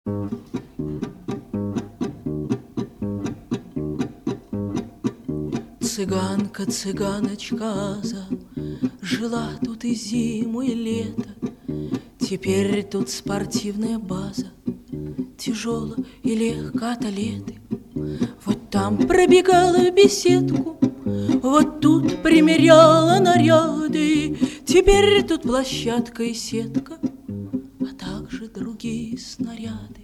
Цыганка, цыганочка Аза, жила тут и зиму, и лето. Теперь тут спортивная база, тяжело и легко талеты. Вот там пробегала в беседку, вот тут примеряла наряды. Теперь тут площадка и сетка, а также другие снаряды.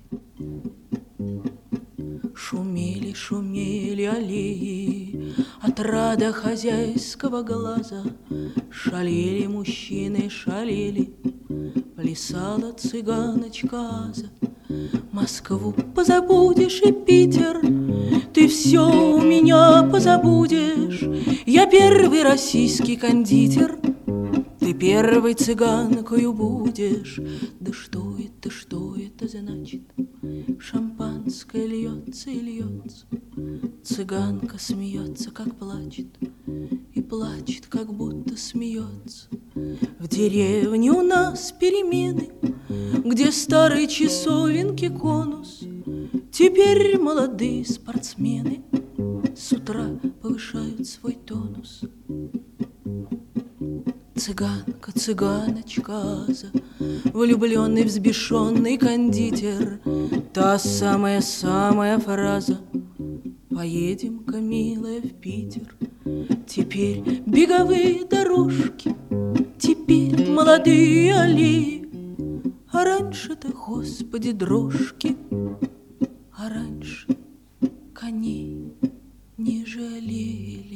Шумели, шумели аллеи от рада хозяйского глаза. Шалели мужчины, шалели, плясала цыганочка Аза. Москву позабудешь и Питер, ты все у меня позабудешь. Я первый российский кондитер, ты первой цыганкою будешь. Да что это значит? Шампанское льется и льется, цыганка смеется, как плачет, и плачет, как будто смеется. В деревне у нас перемены, где старые часовенки конус. Теперь молодые спортсмены с утра повышают свой тонус. Цыганка, цыганочка Аза, влюбленный, взбешенный кондитер. Та самая фраза: поедем-ка, милая, в Питер. Теперь беговые дорожки, теперь молодые аллеи. А раньше-то, Господи, дрожки, а раньше коней не жалели.